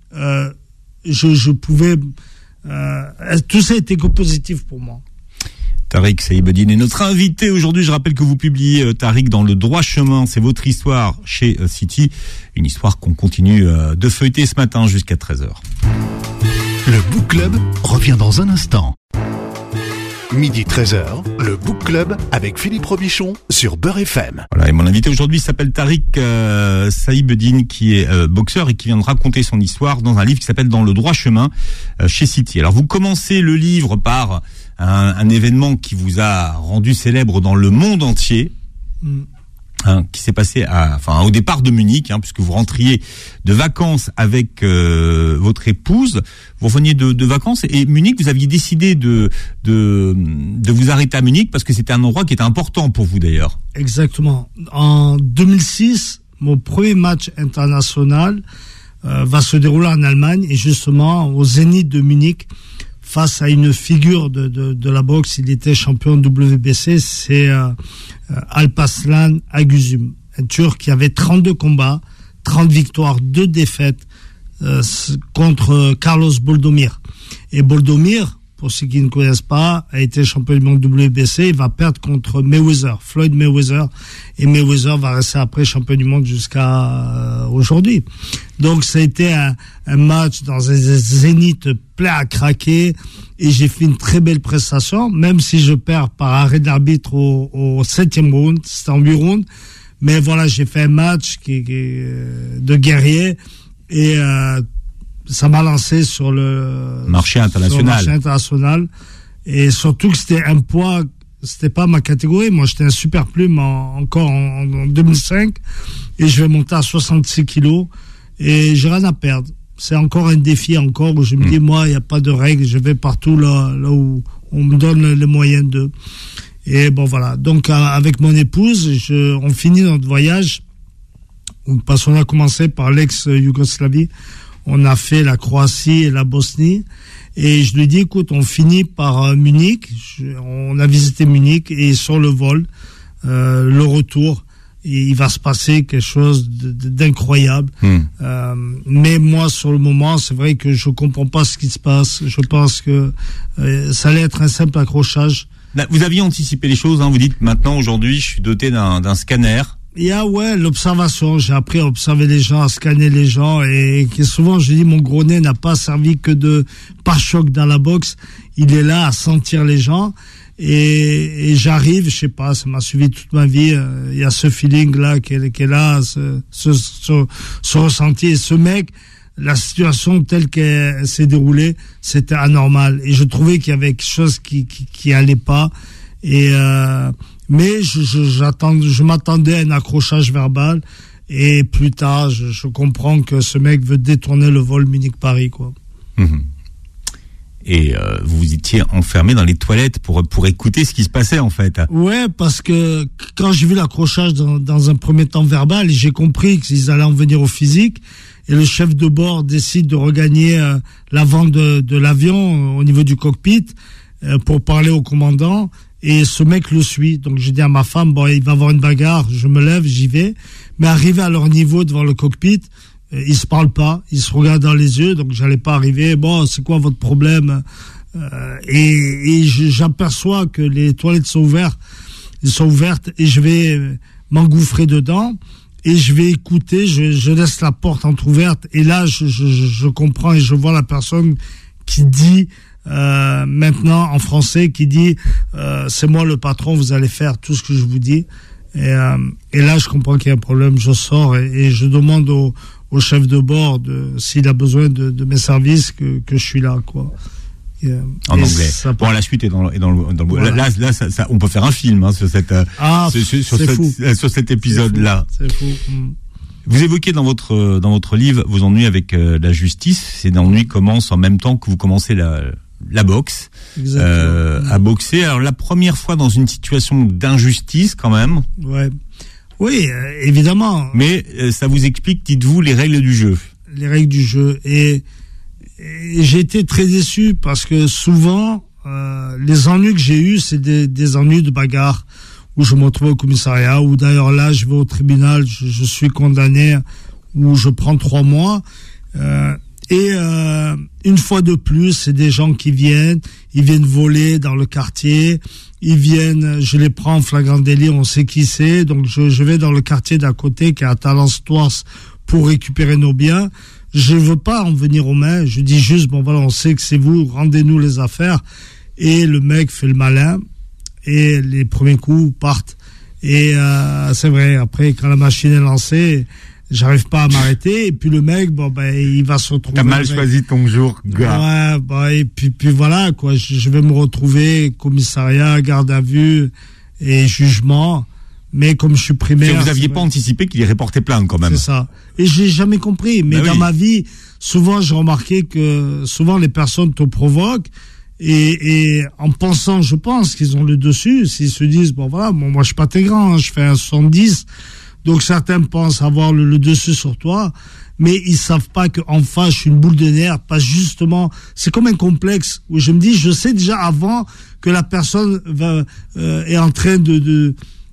je pouvais. Tout ça était que positif pour moi. Tariq Saïbeddine est notre invité aujourd'hui. Je rappelle que vous publiez Tariq dans Le Droit Chemin. C'est votre histoire chez City. Une histoire qu'on continue de feuilleter ce matin jusqu'à 13h. Le Book Club revient dans un instant. Midi 13h, le Book Club avec Philippe Robichon sur Beurre FM. Voilà, et mon invité aujourd'hui s'appelle Tariq Saïbeddine, qui est boxeur et qui vient de raconter son histoire dans un livre qui s'appelle Dans le droit chemin chez City. Alors vous commencez le livre par un événement qui vous a rendu célèbre dans le monde entier. Qui s'est passé au départ de Munich, puisque vous rentriez de vacances avec votre épouse. Vous reveniez de vacances et Munich, vous aviez décidé de vous arrêter à Munich parce que c'était un endroit qui était important pour vous d'ailleurs. Exactement. En 2006, mon premier match international va se dérouler en Allemagne et justement au Zénith de Munich face à une figure de la boxe. Il était champion WBC, c'est Alparslan Aguzum, un Turc qui avait 32 combats, 30 victoires, 2 défaites contre Carlos Boldomir. Et Boldomir, pour ceux qui ne connaissent pas, a été champion du monde WBC. Il va perdre contre Mayweather, Floyd Mayweather. Et Mayweather va rester après champion du monde jusqu'à aujourd'hui. Donc ça a été un match dans un zénith plein à craquer. Et j'ai fait une très belle prestation, même si je perds par arrêt d'arbitre au 7e round. C'était en 8 rounds. Mais voilà, j'ai fait un match de guerrier. Et ça m'a lancé sur le marché international. Et surtout que c'était un poids, c'était pas ma catégorie. Moi, j'étais un super plume encore en 2005. Et je vais monter à 66 kilos. Et j'ai rien à perdre. C'est encore un défi où je me dis, moi, il n'y a pas de règles. Je vais partout là où on me donne les moyens de. Et bon, voilà. Donc, avec mon épouse, on finit notre voyage. Parce qu'on a commencé par l'ex-Yougoslavie. On a fait la Croatie et la Bosnie. Et je lui dis, écoute, on finit par Munich. On a visité Munich et sur le vol, le retour, il va se passer quelque chose d'incroyable. Mais moi, sur le moment, c'est vrai que je comprends pas ce qui se passe. Je pense que ça allait être un simple accrochage. Vous aviez anticipé les choses, vous dites maintenant, aujourd'hui, je suis doté d'un scanner. Il y a, l'observation. J'ai appris à observer les gens, à scanner les gens et souvent, je dis, mon gros nez n'a pas servi que de pare-choc dans la boxe. Il est là à sentir les gens et j'arrive, je sais pas, ça m'a suivi toute ma vie. Il y a ce feeling-là qui est là, ce ressenti. Et ce mec, la situation telle qu'elle s'est déroulée, c'était anormal. Et je trouvais qu'il y avait quelque chose qui allait pas. Mais je m'attendais à un accrochage verbal et plus tard, je comprends que ce mec veut détourner le vol Munich-Paris, quoi. Et vous étiez enfermé dans les toilettes pour écouter ce qui se passait, en fait. Ouais, parce que quand j'ai vu l'accrochage dans un premier temps verbal, j'ai compris qu'ils allaient en venir au physique. Et le chef de bord décide de regagner l'avant de l'avion au niveau du cockpit pour parler au commandant. Et ce mec le suit. Donc j'ai dit à ma femme, il va y avoir une bagarre. Je me lève, j'y vais. Mais arrivé à leur niveau devant le cockpit, ils se parlent pas, ils se regardent dans les yeux. Donc j'allais pas arriver. C'est quoi votre problème? Et j'aperçois que les toilettes sont ouvertes. Ils sont ouvertes et je vais m'engouffrer dedans. et je vais écouter, je laisse la porte entrouverte, et là je comprends et je vois la personne qui dit maintenant en français, qui dit c'est moi le patron, vous allez faire tout ce que je vous dis, et là je comprends qu'il y a un problème, je sors et je demande au chef de bord s'il a besoin de mes services, que je suis là, quoi. En anglais. Bon, la suite est dans le voilà. Là, ça, on peut faire un film sur cette sur cet épisode-là. C'est fou. Vous évoquez dans votre livre vos ennuis avec la justice. Ces ennuis commencent en même temps que vous commencez la boxe, à boxer. Alors la première fois dans une situation d'injustice, quand même. Ouais. Oui, évidemment. Mais ça vous explique, dites-vous, les règles du jeu. Les règles du jeu. Et j'ai été très déçu parce que souvent, les ennuis que j'ai eus, c'est des ennuis de bagarre, où je me retrouve au commissariat, ou d'ailleurs là, je vais au tribunal, je suis condamné, où je prends 3 mois. Et une fois de plus, c'est des gens qui viennent, ils viennent voler dans le quartier, ils viennent, je les prends en flagrant délit, on sait qui c'est, donc je vais dans le quartier d'à côté qui est à Talence-Tours pour récupérer nos biens. Je veux pas en venir aux mains, je dis juste, bon voilà, on sait que c'est vous, rendez-nous les affaires. Et le mec fait le malin, et les premiers coups partent. Et c'est vrai, après, quand la machine est lancée, j'arrive pas à m'arrêter, et puis le mec, il va se retrouver. T'as mal choisi ton jour, gars. Ouais, et puis voilà, quoi, je vais me retrouver commissariat, garde à vue et jugement. Mais comme je suis primaire. Vous aviez pas anticipé qu'il irait porter plainte, quand même. C'est ça. Et j'ai jamais compris. Mais dans ma vie, souvent, j'ai remarqué que souvent les personnes te provoquent, et en pensant, je pense qu'ils ont le dessus, s'ils se disent, moi je suis pas très grand, je fais un 70. Donc certains pensent avoir le dessus sur toi, mais ils savent pas qu'en face, je suis une boule de nerfs, parce justement, c'est comme un complexe où je me dis, je sais déjà avant que la personne est en train de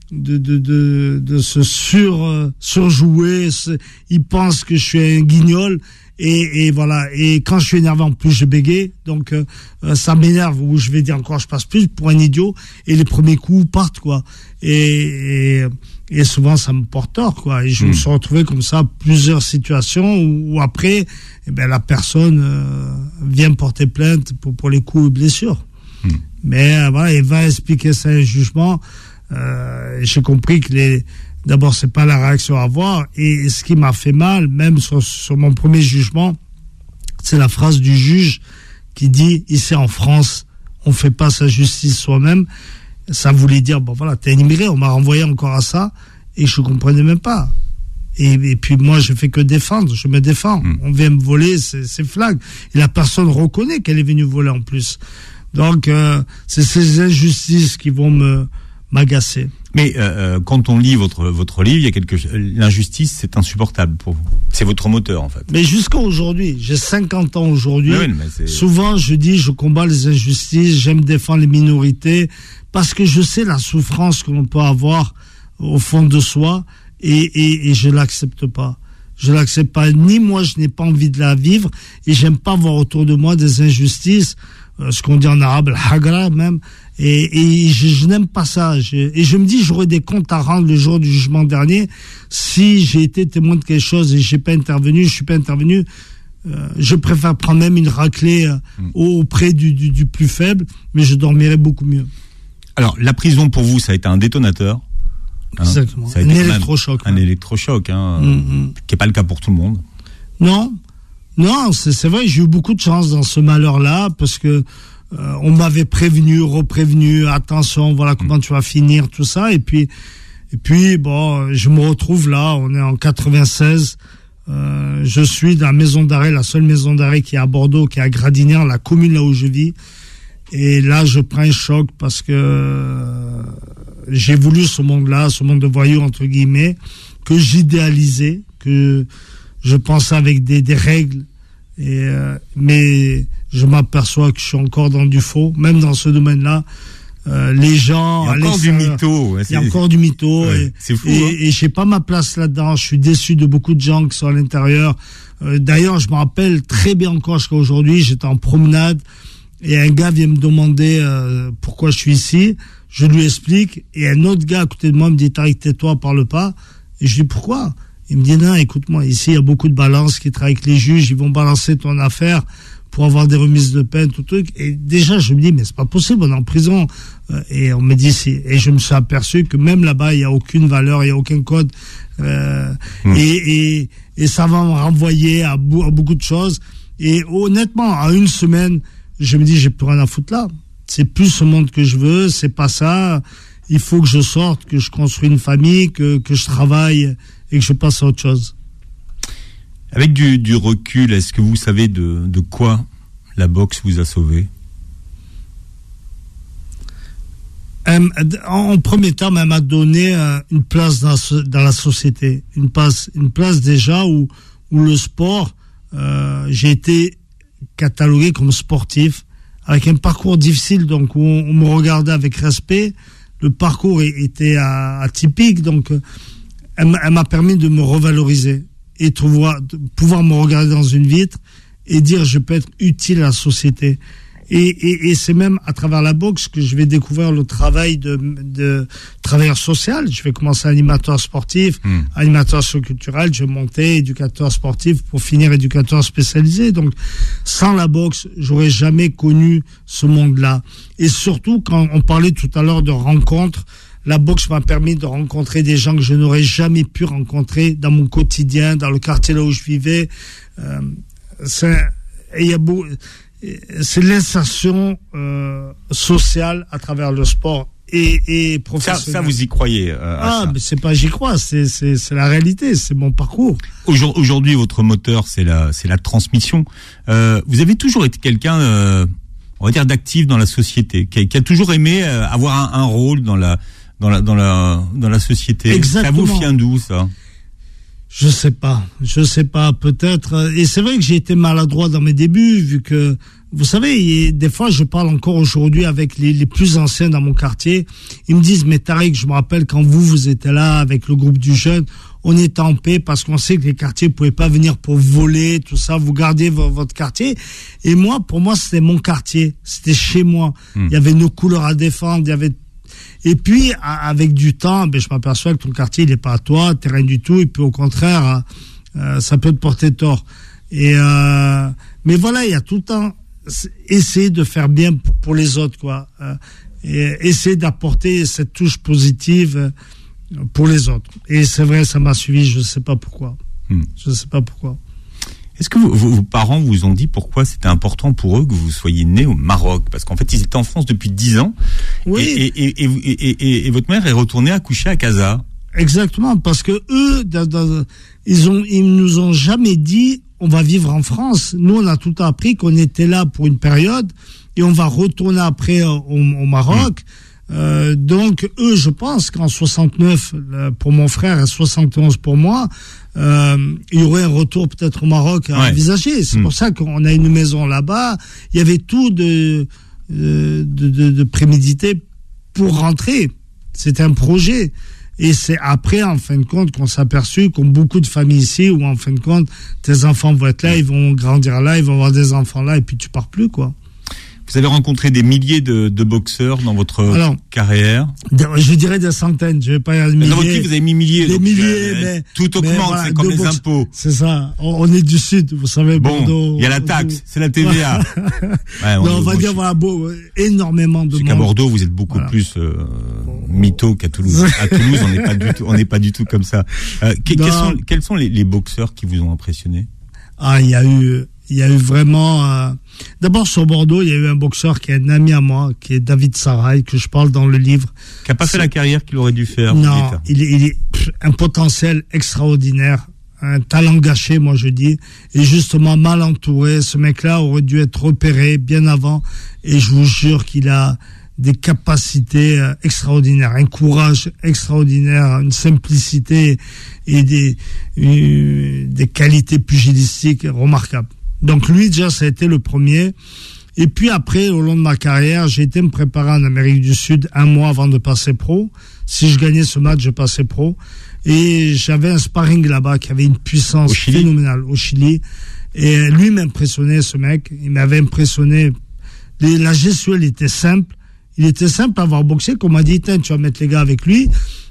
se surjouer, ils pensent que je suis un guignol, et voilà, et quand je suis énervé en plus je bégaye, donc ça m'énerve, où je vais dire encore, je passe plus pour un idiot, et les premiers coups partent, quoi, et souvent ça me porte tort, quoi, et je me suis retrouvé comme ça plusieurs situations où après la personne vient porter plainte pour les coups et blessures. Mais voilà, il va expliquer ça à un jugement. J'ai compris que d'abord c'est pas la réaction à avoir, et ce qui m'a fait mal, même sur mon premier jugement, c'est la phrase du juge qui dit, ici en France on fait pas sa justice soi-même. Ça voulait dire, t'es un immigré, on m'a renvoyé encore à ça, et je comprenais même pas. Et puis moi je fais que défendre, je me défends. On vient me voler, c'est flag, et la personne reconnaît qu'elle est venue voler en plus. Donc c'est ces injustices qui vont m'agacer. Mais quand on lit votre livre, il y a l'injustice, c'est insupportable pour vous. C'est votre moteur, en fait. Mais jusqu'à aujourd'hui, j'ai 50 ans aujourd'hui. Souvent, je dis, je combats les injustices, j'aime défendre les minorités, parce que je sais la souffrance que l'on peut avoir au fond de soi, et je l'accepte pas. Je l'accepte pas. Ni moi, je n'ai pas envie de la vivre, et j'aime pas voir autour de moi des injustices, ce qu'on dit en arabe, le hagra même. Et je n'aime pas ça. Et je me dis, j'aurais des comptes à rendre le jour du jugement dernier. Si j'ai été témoin de quelque chose et je suis pas intervenu, je préfère prendre même une raclée auprès du plus faible, mais je dormirai beaucoup mieux. Alors, la prison pour vous, ça a été un détonateur. Exactement. Ça a été un électrochoc. Un électrochoc, qui n'est pas le cas pour tout le monde. Non, c'est vrai, j'ai eu beaucoup de chance dans ce malheur-là, parce que on m'avait prévenu, reprévenu, attention, voilà comment tu vas finir, tout ça, et puis je me retrouve là, on est en 96, je suis dans la maison d'arrêt, la seule maison d'arrêt qui est à Bordeaux, qui est à Gradinière, la commune là où je vis, et là je prends un choc parce que j'ai voulu ce monde-là, ce monde de voyous entre guillemets, que j'idéalisais, que je pensais avec des règles, mais je m'aperçois que je suis encore dans du faux, même dans ce domaine-là. Les gens, il y a encore du mytho. Il y a encore du mytho, c'est fou. Et j'ai pas ma place là-dedans. Je suis déçu de beaucoup de gens qui sont à l'intérieur. D'ailleurs, je me rappelle très bien encore jusqu'à aujourd'hui, j'étais en promenade et un gars vient me demander pourquoi je suis ici. Je lui explique, et un autre gars à côté de moi me dit, Tariq, tais-toi, parle pas. Et je dis, pourquoi? Il me dit, non, écoute-moi, ici, il y a beaucoup de balances qui travaillent avec les juges, ils vont balancer ton affaire pour avoir des remises de peine, tout truc. Et déjà, je me dis, mais c'est pas possible, on est en prison. Et on me dit, si. Et je me suis aperçu que même là-bas, il n'y a aucune valeur, il n'y a aucun code. Et ça va me renvoyer à beaucoup de choses. Et honnêtement, en une semaine, je me dis, j'ai plus rien à foutre là. C'est plus ce monde que je veux, c'est pas ça. Il faut que je sorte, que je construise une famille, que je travaille et que je passe à autre chose. Avec du recul, est-ce que vous savez de quoi la boxe vous a sauvé? En premier temps, elle m'a donné une place dans la société. Une place déjà où le sport, j'ai été catalogué comme sportif, avec un parcours difficile, donc où on me regardait avec respect. Le parcours était atypique, donc elle m'a permis de me revaloriser et de pouvoir me regarder dans une vitre et dire je peux être utile à la société. Et c'est même à travers la boxe que je vais découvrir le travail de travailleur social. Je vais commencer animateur sportif, animateur socioculturel, je vais monter éducateur sportif pour finir éducateur spécialisé. Donc, sans la boxe, j'aurais jamais connu ce monde-là. Et surtout, quand on parlait tout à l'heure de rencontres, la boxe m'a permis de rencontrer des gens que je n'aurais jamais pu rencontrer dans mon quotidien, dans le quartier là où je vivais. C'est l'insertion sociale à travers le sport et professionnel. Ça vous y croyez à ça. Mais c'est pas j'y crois, c'est la réalité, c'est mon parcours. Aujourd'hui, votre moteur, c'est la transmission. Vous avez toujours été quelqu'un, on va dire, d'actif dans la société, qui a toujours aimé avoir un rôle dans la société. Exactement. Ça vous vient d'où, ça? Je sais pas, peut-être. Et c'est vrai que j'ai été maladroit dans mes débuts, vu que, vous savez, des fois, je parle encore aujourd'hui avec les plus anciens dans mon quartier. Ils me disent, mais Tariq, je me rappelle quand vous étiez là avec le groupe du jeune, on était en paix parce qu'on sait que les quartiers pouvaient pas venir pour voler, tout ça. Vous gardez votre quartier. Et moi, pour moi, c'était mon quartier. C'était chez moi. Il y avait nos couleurs à défendre, Et puis, avec du temps, je m'aperçois que ton quartier, il n'est pas à toi, t'es rien du tout, et puis au contraire, ça peut te porter tort. Mais voilà, il y a tout le temps essayer de faire bien pour les autres, quoi. Et essayer d'apporter cette touche positive pour les autres. Et c'est vrai, ça m'a suivi, je ne sais pas pourquoi. Est-ce que vos parents vous ont dit pourquoi c'était important pour eux que vous soyez né au Maroc? Parce qu'en fait, ils étaient en France depuis 10 ans. Oui. Et votre mère est retournée accoucher à Casa. Exactement, parce que eux, ils nous ont jamais dit on va vivre en France. Nous, on a tout le temps appris qu'on était là pour une période et on va retourner après au Maroc. Donc, eux, je pense qu'en 69, pour mon frère, et 71 pour moi, il y aurait un retour peut-être au Maroc à envisager. C'est pour ça qu'on a une maison là-bas. Il y avait tout de prémédité pour rentrer. C'était un projet. Et c'est après, en fin de compte, qu'on s'est aperçu, comme beaucoup de familles ici, où en fin de compte, tes enfants vont être là, ils vont grandir là, ils vont avoir des enfants là, et puis tu pars plus, quoi. Vous avez rencontré des milliers de boxeurs dans votre carrière? Je dirais des centaines, je vais pas y aller milliers. Dans votre livre, vous avez mis milliers. Des milliers, mais tout augmente, voilà, c'est comme les impôts. C'est ça. On est du Sud, vous savez, Bordeaux. Il y a la taxe, c'est la TVA. On va dire, voilà, énormément de monde. Qu'à Bordeaux, vous êtes beaucoup plus mytho qu'à Toulouse. À Toulouse, on n'est pas du tout comme ça. Quels sont les boxeurs qui vous ont impressionné? Il y a eu vraiment... D'abord, sur Bordeaux, il y a eu un boxeur qui est un ami à moi, qui est David Saraï, que je parle dans le livre. Qui n'a pas fait la carrière qu'il aurait dû faire. Non, il est un potentiel extraordinaire, un talent gâché, moi je dis, et justement mal entouré. Ce mec-là aurait dû être repéré bien avant, et je vous jure qu'il a des capacités extraordinaires, un courage extraordinaire, une simplicité et des qualités pugilistiques remarquables. Donc lui, déjà, ça a été le premier. Et puis après, au long de ma carrière, j'ai été me préparer en Amérique du Sud 1 mois avant de passer pro. Si je gagnais ce match, je passais pro. Et j'avais un sparring là-bas qui avait une puissance phénoménale au Chili. Et lui m'impressionnait, ce mec. Il m'avait impressionné. La gestuelle était simple. Il était simple à avoir boxé. Qu'on m'a dit, tu vas mettre les gars avec lui.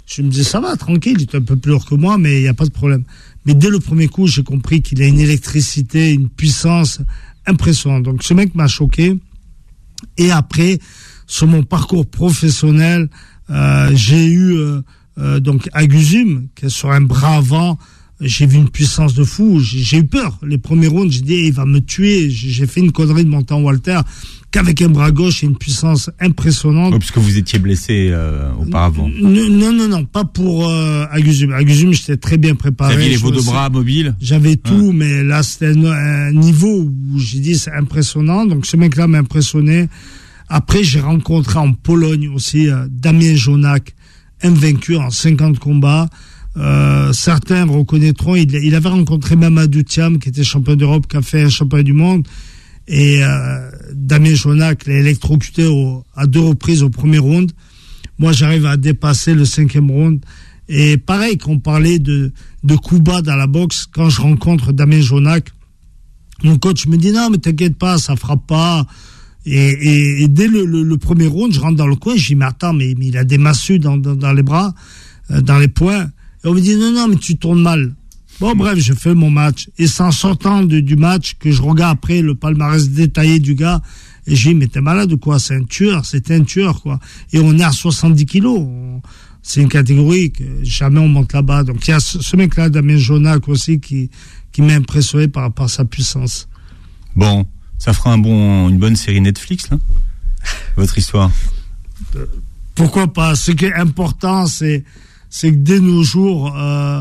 Je me dis, ça va, tranquille, il est un peu plus lourd que moi, mais il n'y a pas de problème. Mais dès le premier coup, j'ai compris qu'il a une électricité, une puissance impressionnante. Donc, ce mec m'a choqué. Et après, sur mon parcours professionnel, j'ai eu donc Agusum, qui est sur un bras avant. J'ai vu une puissance de fou. J'ai eu peur. Les premiers rounds, j'ai dit, il va me tuer. J'ai fait une connerie de monter en Walter qu'avec un bras gauche et une puissance impressionnante. Oui, puisque vous étiez blessé auparavant. Non, pas pour Agusum. Agusum, j'étais très bien préparé. Vous aviez les veaux de bras mobiles? J'avais tout, mais là, c'était un niveau où j'ai dit, c'est impressionnant. Donc, ce mec-là m'a impressionné. Après, j'ai rencontré en Pologne aussi Damien Jonak, invaincu en 50 combats. Certains reconnaîtront, il avait rencontré Mamadou Thiam, qui était champion d'Europe, qui a fait un champion du monde. Et Damien Jonak l'a électrocuté à 2 reprises au premier round. Moi, j'arrive à dépasser le 5e round. Et pareil, quand on parlait de coups bas dans la boxe, quand je rencontre Damien Jonak, mon coach me dit, non, mais t'inquiète pas, ça frappe pas. Et dès le premier round, je rentre dans le coin, je dis, mais attends, mais il a des massues dans les bras, dans les poings. Et on me dit, non, mais tu tournes mal. Bon, bref, je fais mon match. Et c'est en sortant du match que je regarde après le palmarès détaillé du gars. Et je dis, mais t'es malade ou quoi? C'est un tueur, quoi. Et on est à 70 kilos. C'est une catégorie que jamais on monte là-bas. Donc, il y a ce mec-là, Damien Jonak aussi, qui m'a impressionné par sa puissance. Bon, ça fera une bonne série Netflix, là? Votre histoire. Pourquoi pas? Ce qui est important, c'est que dès nos jours,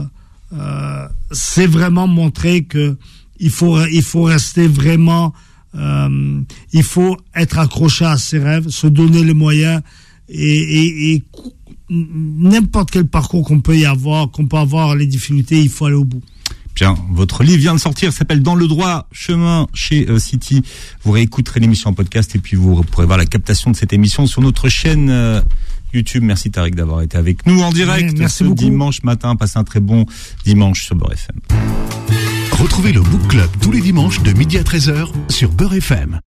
c'est vraiment montrer que il faut rester vraiment, il faut être accroché à ses rêves, se donner les moyens et n'importe quel parcours qu'on peut avoir les difficultés, il faut aller au bout. Bien, votre livre vient de sortir, s'appelle Dans le droit chemin chez City. Vous réécouterez l'émission en podcast et puis vous pourrez voir la captation de cette émission sur notre chaîne YouTube. Merci Tariq d'avoir été avec nous en direct ce dimanche matin. Passez un très bon dimanche sur Beurre FM. Retrouvez le Book Club tous les dimanches de midi à 13h sur Beurre FM.